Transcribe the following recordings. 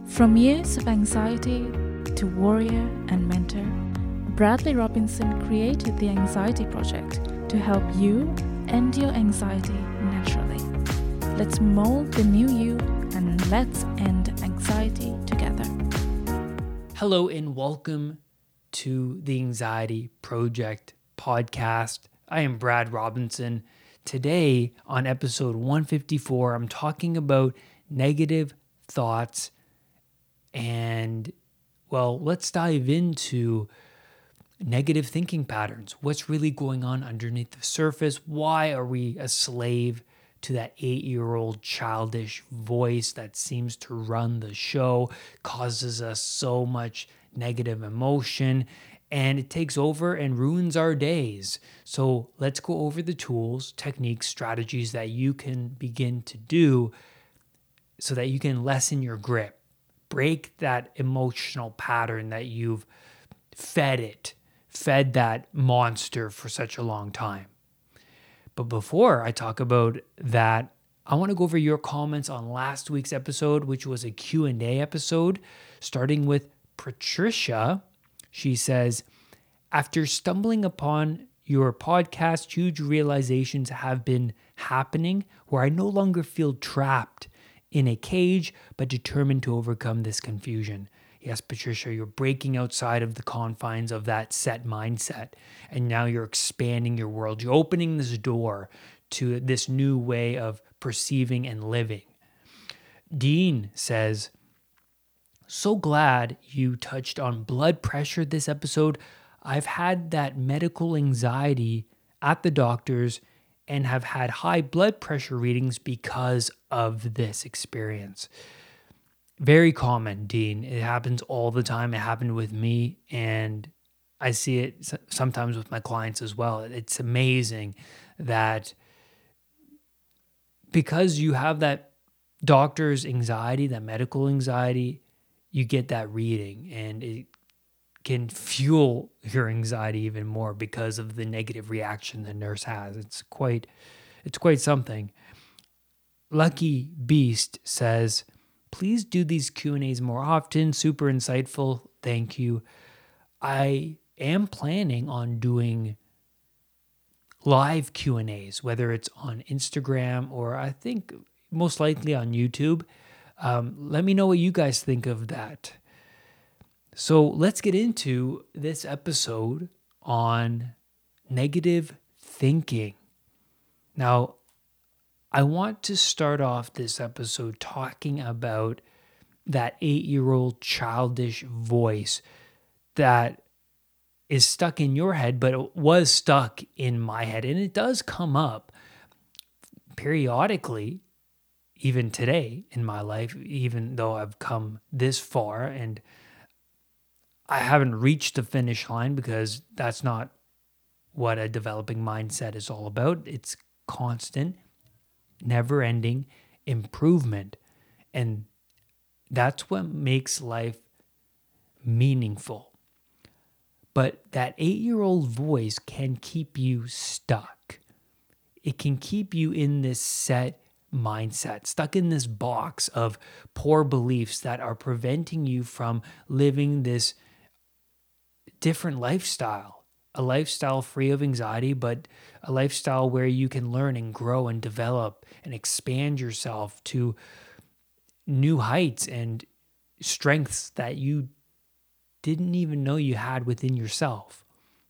From years of anxiety to warrior and mentor, Bradley Robinson created the Anxiety Project to help you end your anxiety naturally. Let's mold the new you and let's end anxiety together. Hello and welcome to the Anxiety Project podcast. I am Brad Robinson. Today on episode 154, I'm talking about negative thoughts and, let's dive into negative thinking patterns. What's really going on underneath the surface? Why are we a slave to that 8-year-old childish voice that seems to run the show, causes us so much negative emotion, and it takes over and ruins our days? So let's go over the tools, techniques, strategies that you can begin to do so that you can lessen your grip. Break that emotional pattern that you've fed that monster for such a long time. But before I talk about that, I want to go over your comments on last week's episode, which was a Q&A episode, starting with Patricia. She says, after stumbling upon your podcast, huge realizations have been happening where I no longer feel trapped in a cage, but determined to overcome this confusion. Yes, Patricia, you're breaking outside of the confines of that set mindset, and now you're expanding your world. You're opening this door to this new way of perceiving and living. Dean says, so glad you touched on blood pressure this episode. I've had that medical anxiety at the doctor's and have had high blood pressure readings because of this experience. Very common, Dean. It happens all the time. It happened with me, and I see it sometimes with my clients as well. It's amazing that because you have that doctor's anxiety, that medical anxiety, you get that reading, and it can fuel your anxiety even more because of the negative reaction the nurse has. It's quite something. Lucky Beast says, please do these Q&As more often. Super insightful. Thank you. I am planning on doing live Q&As, whether it's on Instagram or I think most likely on YouTube. Let me know what you guys think of that. So let's get into this episode on negative thinking. Now, I want to start off this episode talking about that 8-year-old childish voice that is stuck in your head, but it was stuck in my head. And it does come up periodically, even today in my life, even though I've come this far and I haven't reached the finish line, because that's not what a developing mindset is all about. It's constant, never-ending improvement. And that's what makes life meaningful. But that 8-year-old voice can keep you stuck. It can keep you in this set mindset, stuck in this box of poor beliefs that are preventing you from living this different lifestyle, a lifestyle free of anxiety, but a lifestyle where you can learn and grow and develop and expand yourself to new heights and strengths that you didn't even know you had within yourself.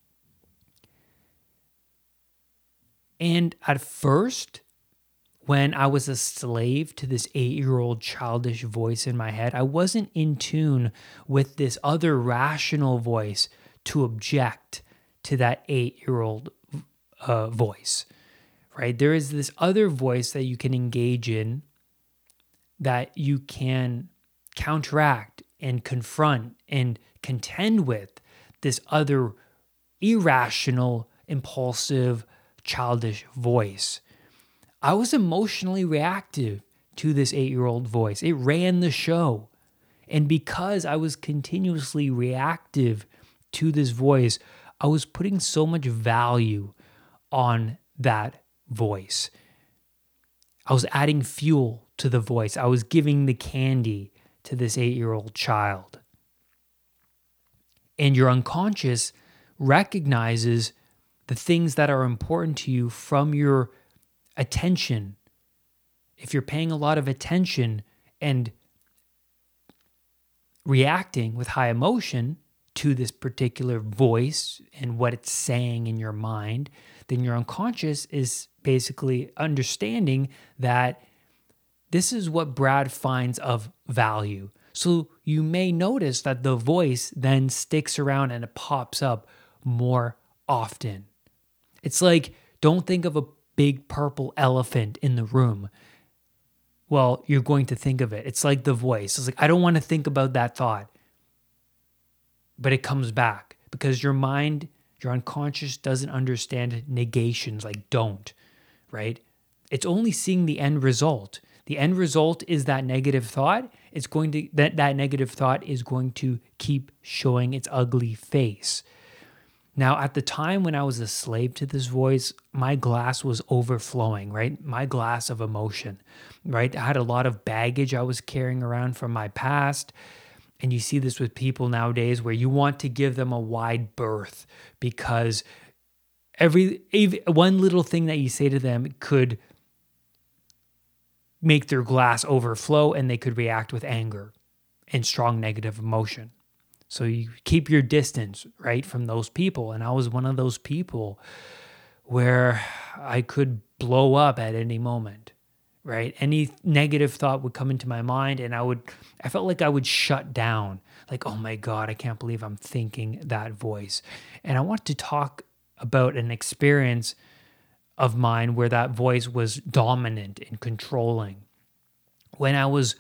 And at first, when I was a slave to this 8-year-old childish voice in my head, I wasn't in tune with this other rational voice to object to that 8-year-old voice, right? There is this other voice that you can engage in, that you can counteract and confront and contend with this other irrational, impulsive, childish voice. I was emotionally reactive to this 8-year-old voice. It ran the show. And because I was continuously reactive to this voice, I was putting so much value on that voice. I was adding fuel to the voice. I was giving the candy to this 8-year-old child. And your unconscious recognizes the things that are important to you from your attention. If you're paying a lot of attention and reacting with high emotion to this particular voice and what it's saying in your mind, then your unconscious is basically understanding that this is what Brad finds of value. So you may notice that the voice then sticks around and it pops up more often. It's like, don't think of a big purple elephant in the room. Well, you're going to think of it. It's like the voice. It's like, I don't want to think about that thought. But it comes back because your mind, your unconscious doesn't understand negations like don't, right? It's only seeing the end result. The end result is that negative thought. It's going to that negative thought is going to keep showing its ugly face. Now, at the time when I was a slave to this voice, my glass was overflowing, right? My glass of emotion, right? I had a lot of baggage I was carrying around from my past. And you see this with people nowadays where you want to give them a wide berth because one little thing that you say to them could make their glass overflow and they could react with anger and strong negative emotion. So you keep your distance, right, from those people. And I was one of those people where I could blow up at any moment, right? Any negative thought would come into my mind and I felt like I would shut down. Like, oh my God, I can't believe I'm thinking that voice. And I want to talk about an experience of mine where that voice was dominant and controlling. When I was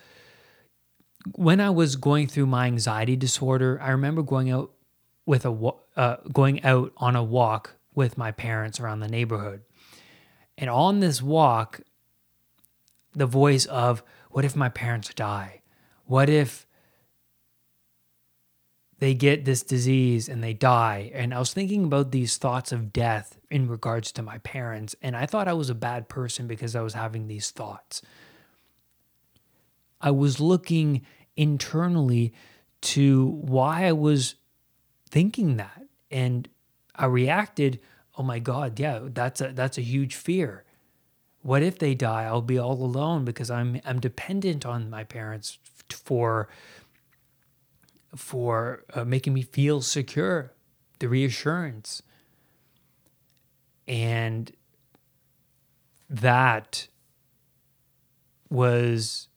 going through my anxiety disorder, I remember going out on a walk with my parents around the neighborhood. And on this walk, the voice of, what if my parents die? What if they get this disease and they die? And I was thinking about these thoughts of death in regards to my parents. And I thought I was a bad person because I was having these thoughts. I was looking internally to why I was thinking that. And I reacted, oh my God, yeah, that's a huge fear. What if they die? I'll be all alone because I'm dependent on my parents for making me feel secure, the reassurance. And that was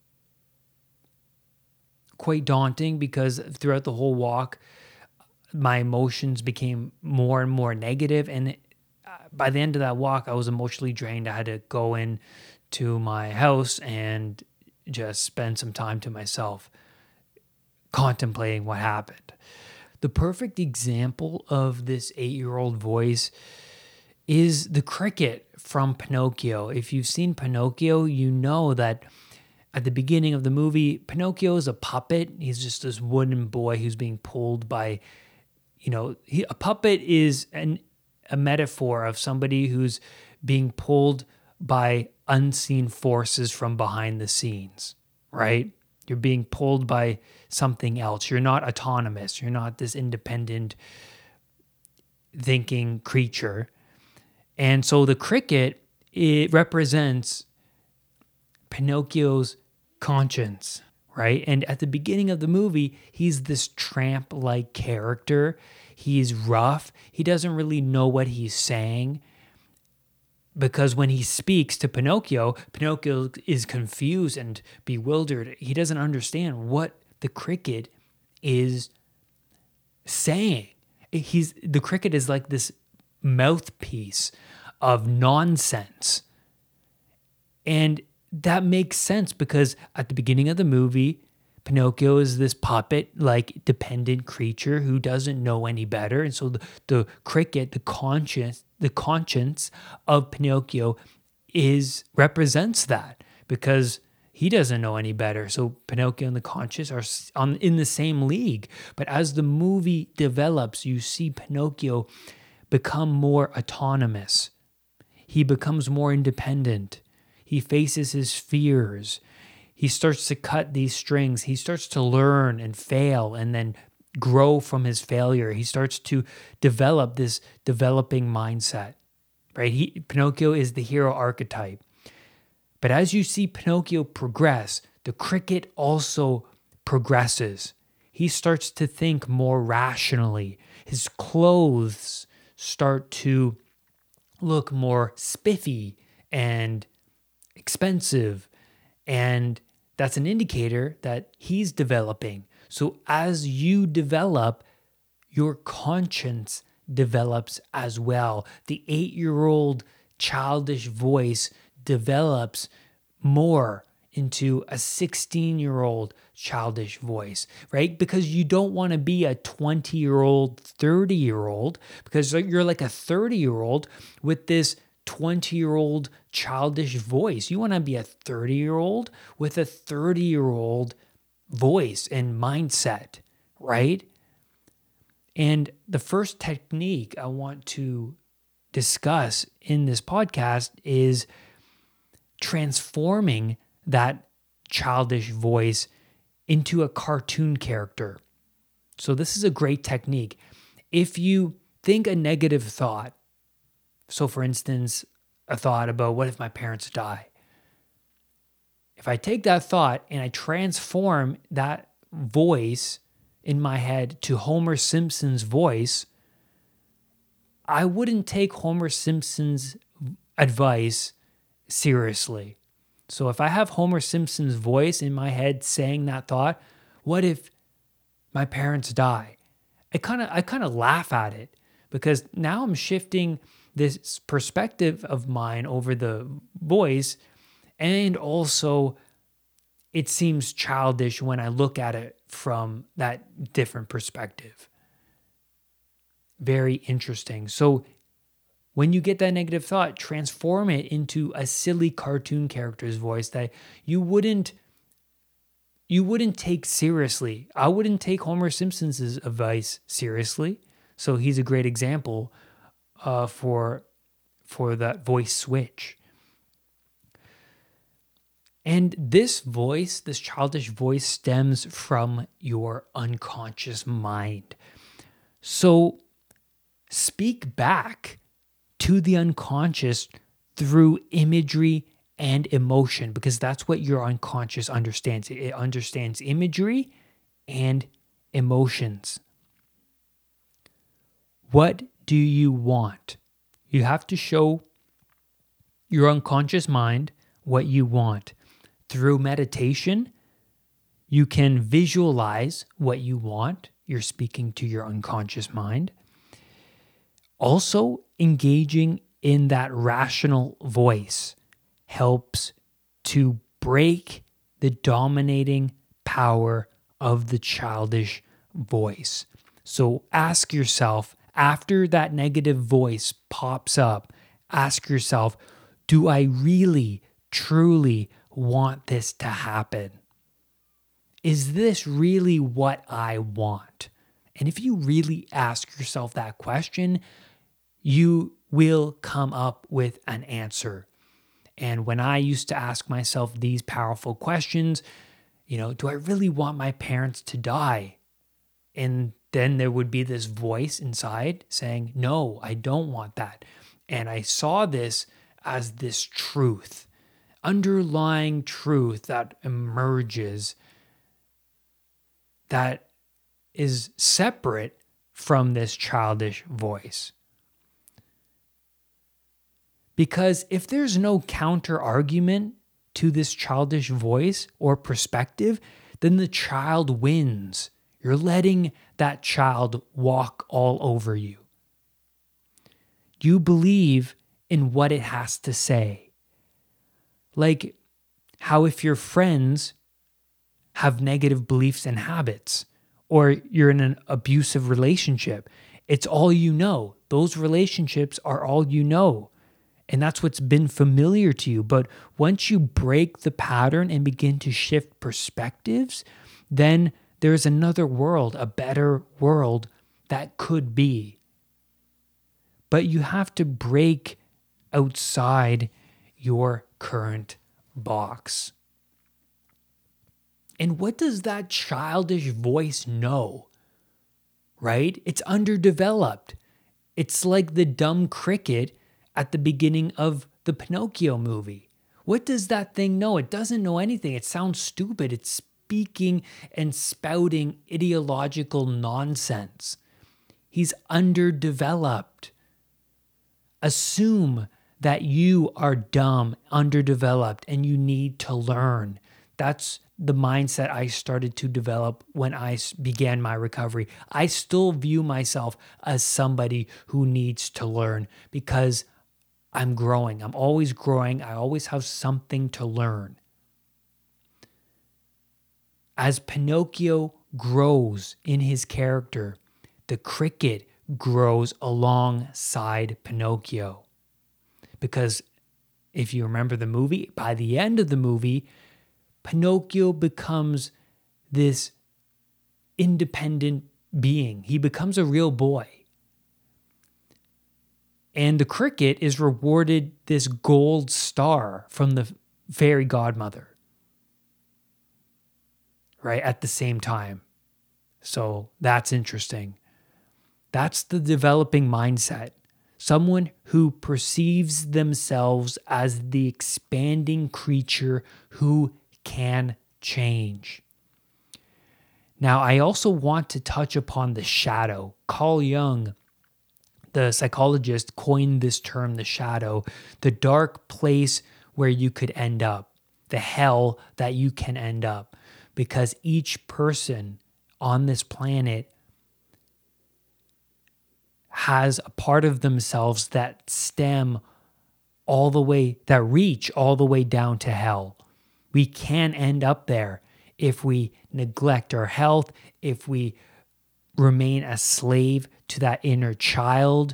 quite daunting because throughout the whole walk, my emotions became more and more negative. And by the end of that walk, I was emotionally drained. I had to go in to my house and just spend some time to myself, contemplating what happened. The perfect example of this 8-year-old voice is the cricket from Pinocchio. If you've seen Pinocchio, you know that at the beginning of the movie, Pinocchio is a puppet. He's just this wooden boy who's being pulled by, a puppet is a metaphor of somebody who's being pulled by unseen forces from behind the scenes, right? You're being pulled by something else. You're not autonomous. You're not this independent thinking creature. And so the cricket, it represents Pinocchio's conscience, right? And at the beginning of the movie, he's this tramp-like character. He's rough. He doesn't really know what he's saying because when he speaks to Pinocchio, Pinocchio is confused and bewildered. He doesn't understand what the cricket is saying. The cricket is like this mouthpiece of nonsense. And that makes sense because at the beginning of the movie, Pinocchio is this puppet-like dependent creature who doesn't know any better. And so the cricket, the conscience of Pinocchio represents that because he doesn't know any better. So Pinocchio and the conscience are in the same league. But as the movie develops, you see Pinocchio become more autonomous. He becomes more independent. He faces his fears. he starts to cut these strings. He starts to learn and fail and then grow from his failure. He starts to develop this developing mindset, right? Pinocchio is the hero archetype. But as you see Pinocchio progress, the cricket also progresses. He starts to think more rationally. His clothes start to look more spiffy and expensive. And that's an indicator that he's developing. So as you develop, your conscience develops as well. The 8-year-old childish voice develops more into a 16-year-old childish voice, right? Because you don't want to be a 20-year-old, 30-year-old, because you're like a 30-year-old with this 20-year-old childish voice. You want to be a 30-year-old with a 30-year-old voice and mindset, right? And the first technique I want to discuss in this podcast is transforming that childish voice into a cartoon character. So this is a great technique. If you think a negative thought, so for instance, a thought about what if my parents die? If I take that thought and I transform that voice in my head to Homer Simpson's voice, I wouldn't take Homer Simpson's advice seriously. So if I have Homer Simpson's voice in my head saying that thought, what if my parents die? I kind of laugh at it because now I'm shifting this perspective of mine over the voice, and also it seems childish when I look at it from that different perspective. Very interesting. So when you get that negative thought, transform it into a silly cartoon character's voice that you wouldn't take seriously. I wouldn't take Homer Simpson's advice seriously. So he's a great example for that voice switch. And this voice, this childish voice, stems from your unconscious mind. So speak back to the unconscious through imagery and emotion, because that's what your unconscious understands. It understands imagery and emotions. What do you want? You have to show your unconscious mind what you want. Through meditation, you can visualize what you want. You're speaking to your unconscious mind. Also, engaging in that rational voice helps to break the dominating power of the childish voice. So ask yourself, after that negative voice pops up, ask yourself, do I really, truly want this to happen? Is this really what I want? And if you really ask yourself that question, you will come up with an answer. And when I used to ask myself these powerful questions, do I really want my parents to die? And then there would be this voice inside saying, no, I don't want that. And I saw this as this truth, underlying truth that emerges that is separate from this childish voice. Because if there's no counter argument to this childish voice or perspective, then the child wins. You're letting that child walk all over you. You believe in what it has to say. Like how if your friends have negative beliefs and habits, or you're in an abusive relationship, it's all you know. Those relationships are all you know. And that's what's been familiar to you. But once you break the pattern and begin to shift perspectives, then there's another world, a better world that could be. But you have to break outside your current box. And what does that childish voice know? Right? It's underdeveloped. It's like the dumb cricket at the beginning of the Pinocchio movie. What does that thing know? It doesn't know anything. It sounds stupid. It's speaking and spouting ideological nonsense. He's underdeveloped. Assume that you are dumb, underdeveloped, and you need to learn. That's the mindset I started to develop when I began my recovery. I still view myself as somebody who needs to learn because I'm growing. I'm always growing. I always have something to learn. As Pinocchio grows in his character, the cricket grows alongside Pinocchio. Because if you remember the movie, by the end of the movie, Pinocchio becomes this independent being. He becomes a real boy. And the cricket is rewarded this gold star from the fairy godmother, right, at the same time. So that's interesting. That's the developing mindset. Someone who perceives themselves as the expanding creature who can change. Now, I also want to touch upon the shadow. Carl Jung, the psychologist, coined this term, the shadow, the dark place where you could end up, the hell that you can end up, because each person on this planet has a part of themselves that stem all the way, that reach all the way down to hell. We can end up there if we neglect our health, if we remain a slave to that inner child.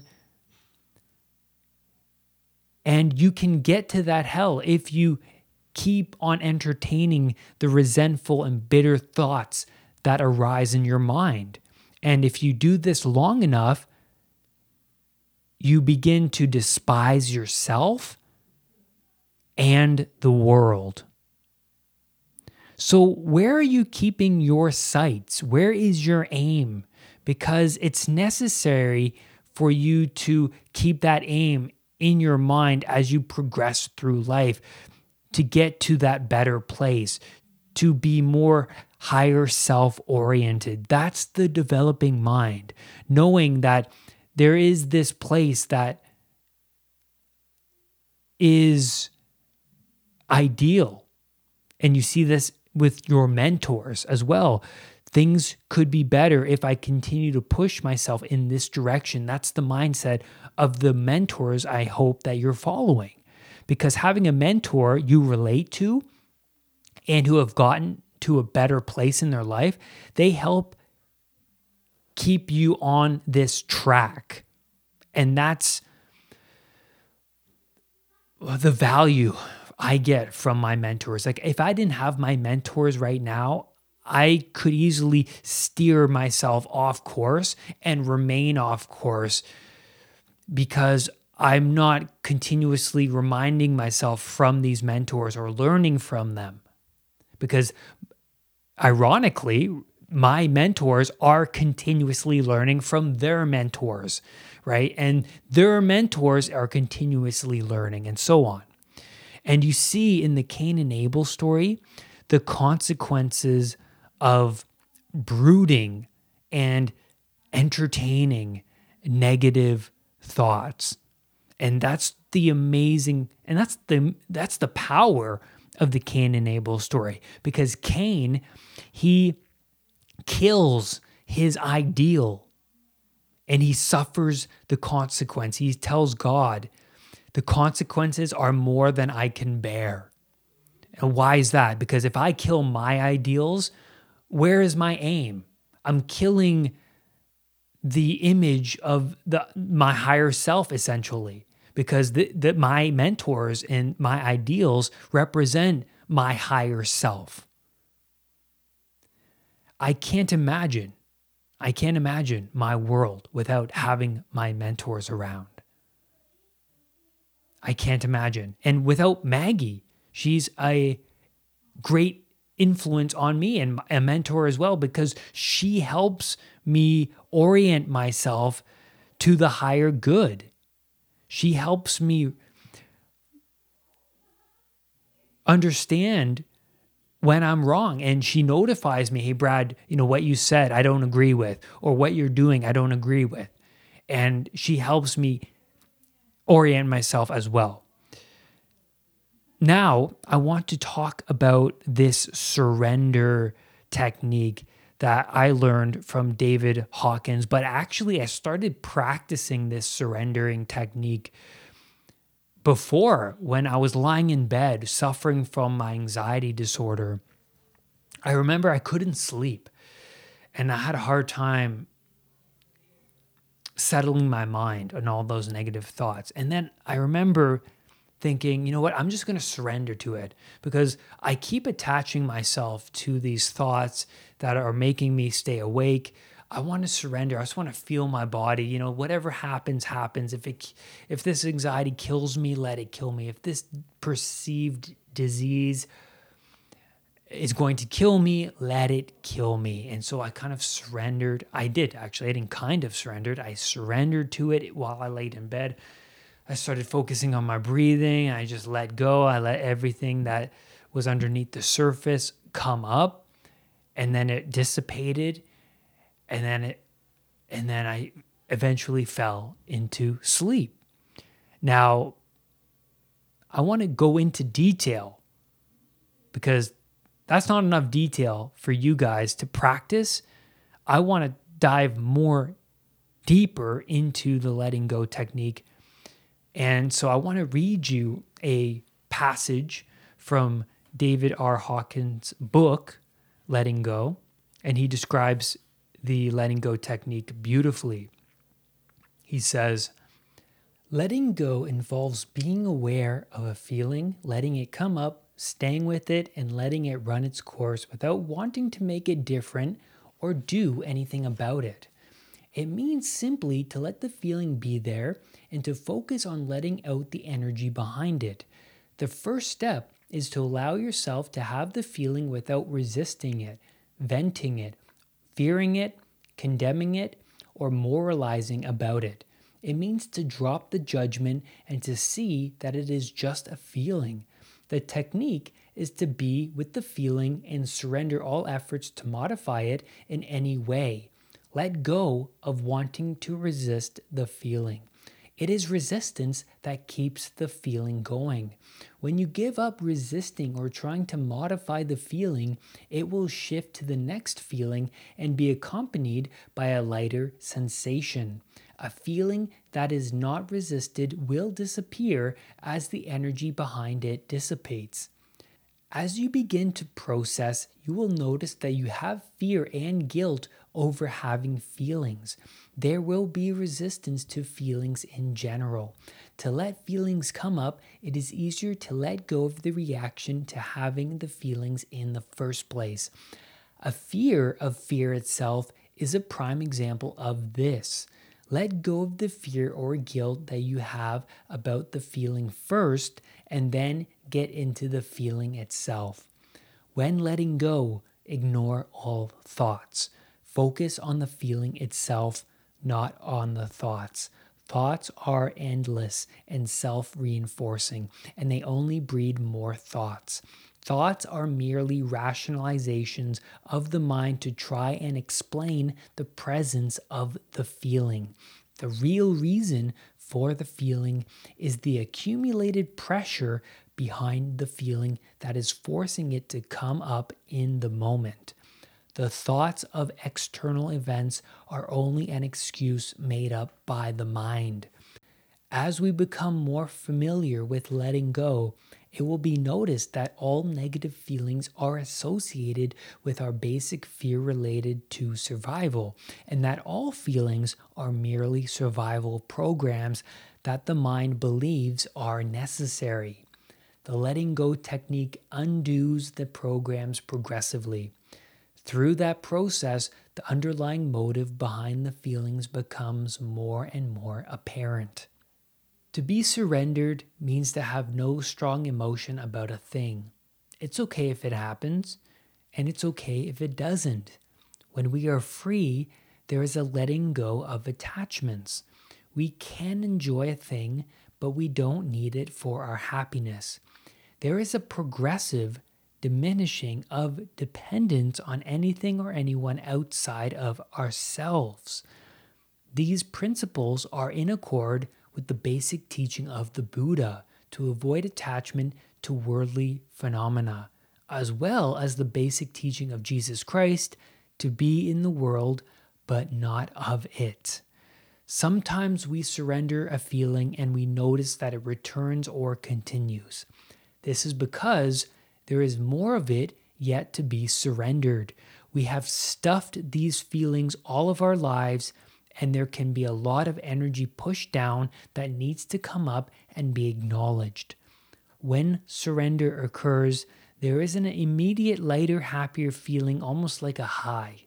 And you can get to that hell if you keep on entertaining the resentful and bitter thoughts that arise in your mind. And if you do this long enough, you begin to despise yourself and the world. So where are you keeping your sights? Where is your aim? Because it's necessary for you to keep that aim in your mind as you progress through life to get to that better place, to be more higher self-oriented. That's the developing mind, knowing that there is this place that is ideal. And you see this with your mentors as well. Things could be better if I continue to push myself in this direction. That's the mindset of the mentors I hope that you're following. Because having a mentor you relate to and who have gotten to a better place in their life, they help keep you on this track. And that's the value I get from my mentors. Like if I didn't have my mentors right now, I could easily steer myself off course and remain off course because I'm not continuously reminding myself from these mentors or learning from them. Because ironically, my mentors are continuously learning from their mentors, right? And their mentors are continuously learning and so on. And you see in the Cain and Abel story, the consequences of brooding and entertaining negative thoughts. And that's the amazing, and that's the power of the Cain and Abel story. Because Cain, he kills his ideal and he suffers the consequence. He tells God, the consequences are more than I can bear. And why is that? Because if I kill my ideals, where is my aim? I'm killing the image of my higher self, essentially, because my mentors and my ideals represent my higher self. I can't imagine my world without having my mentors around. I can't imagine. And without Maggie, she's a great influence on me and a mentor as well, because she helps me orient myself to the higher good. She helps me understand when I'm wrong, and she notifies me, hey, Brad, what you said, I don't agree with, or what you're doing, I don't agree with. And she helps me orient myself as well. Now, I want to talk about this surrender technique that I learned from David Hawkins, but actually I started practicing this surrendering technique before, when I was lying in bed suffering from my anxiety disorder. I remember I couldn't sleep and I had a hard time settling my mind on all those negative thoughts. And then I remember thinking, you know what, I'm just going to surrender to it, because I keep attaching myself to these thoughts that are making me stay awake. I want to surrender. I just want to feel my body. Whatever happens, happens. If this anxiety kills me, let it kill me. If this perceived disease is going to kill me, let it kill me. And so I kind of surrendered. I did, actually. I didn't kind of surrendered. I surrendered to it while I laid in bed. I started focusing on my breathing. I just let go. I let everything that was underneath the surface come up, and then it dissipated. And then I eventually fell into sleep. Now, I want to go into detail, because that's not enough detail for you guys to practice. I want to dive more deeper into the letting go technique. And so I want to read you a passage from David R. Hawkins' book, Letting Go, and he describes the letting go technique beautifully. He says, letting go involves being aware of a feeling, letting it come up, staying with it, and letting it run its course without wanting to make it different or do anything about it. It means simply to let the feeling be there and to focus on letting out the energy behind it. The first step is to allow yourself to have the feeling without resisting it, venting it, fearing it, condemning it, or moralizing about it. It means to drop the judgment and to see that it is just a feeling. The technique is to be with the feeling and surrender all efforts to modify it in any way. Let go of wanting to resist the feeling. It is resistance that keeps the feeling going. When you give up resisting or trying to modify the feeling, it will shift to the next feeling and be accompanied by a lighter sensation. A feeling that is not resisted will disappear as the energy behind it dissipates. As you begin to process, you will notice that you have fear and guilt over having feelings. There will be resistance to feelings in general. To let feelings come up, it is easier to let go of the reaction to having the feelings in the first place. A fear of fear itself is a prime example of this. Let go of the fear or guilt that you have about the feeling first, and then get into the feeling itself. When letting go, ignore all thoughts. Focus on the feeling itself, not on the thoughts. Thoughts are endless and self-reinforcing, and they only breed more thoughts. Thoughts are merely rationalizations of the mind to try and explain the presence of the feeling. The real reason for the feeling is the accumulated pressure behind the feeling that is forcing it to come up in the moment. The thoughts of external events are only an excuse made up by the mind. As we become more familiar with letting go, it will be noticed that all negative feelings are associated with our basic fear related to survival, and that all feelings are merely survival programs that the mind believes are necessary. The letting go technique undoes the programs progressively. Through that process, the underlying motive behind the feelings becomes more and more apparent. To be surrendered means to have no strong emotion about a thing. It's okay if it happens. and it's okay if it doesn't. When we are free, there is a letting go of attachments. We can enjoy a thing, but we don't need it for our happiness. There is a progressive diminishing of dependence on anything or anyone outside of ourselves. These principles are in accord with the basic teaching of the Buddha to avoid attachment to worldly phenomena, as well as the basic teaching of Jesus Christ to be in the world but not of it. Sometimes we surrender a feeling and we notice that it returns or continues. This is because there is more of it yet to be surrendered. We have stuffed these feelings all of our lives, and there can be a lot of energy pushed down that needs to come up and be acknowledged. When surrender occurs, there is an immediate lighter, happier feeling, almost like a high.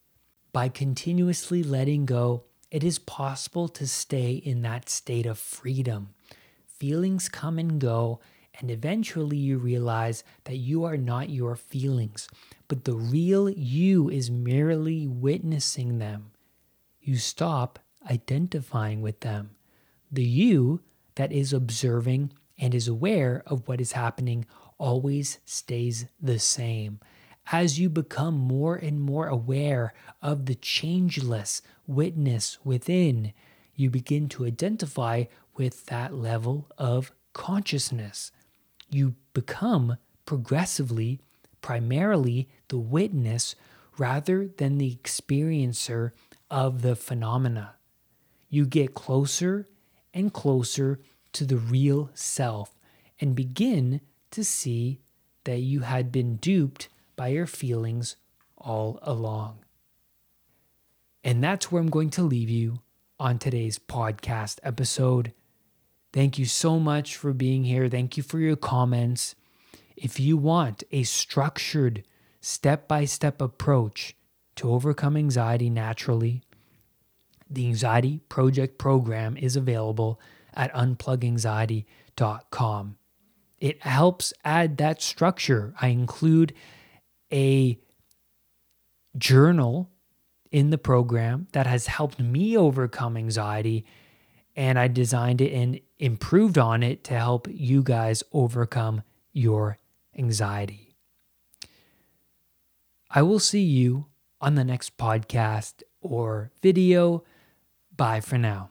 By continuously letting go, it is possible to stay in that state of freedom. Feelings come and go, and eventually you realize that you are not your feelings, but the real you is merely witnessing them. You stop identifying with them. The you that is observing and is aware of what is happening always stays the same. As you become more and more aware of the changeless witness within, you begin to identify with that level of consciousness. You become progressively, primarily the witness rather than the experiencer of the phenomena. You get closer and closer to the real self and begin to see that you had been duped by your feelings all along. And that's where I'm going to leave you on today's podcast episode. Thank you so much for being here. Thank you for your comments. If you want a structured, step-by-step approach to overcome anxiety naturally, the Anxiety Project program is available at unpluganxiety.com. It helps add that structure. I include a journal in the program that has helped me overcome anxiety, and I designed it and improved on it to help you guys overcome your anxiety. I will see you on the next podcast or video. Bye for now.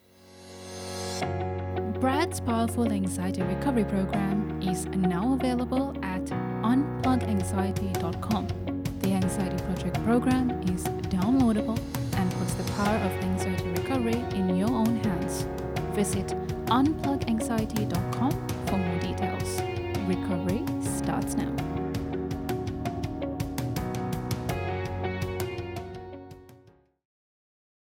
Brad's Powerful Anxiety Recovery Program is now available at unpluganxiety.com. The Anxiety Project program is downloadable and puts the power of anxiety recovery in your own hands. Visit unpluganxiety.com for more details. Recovery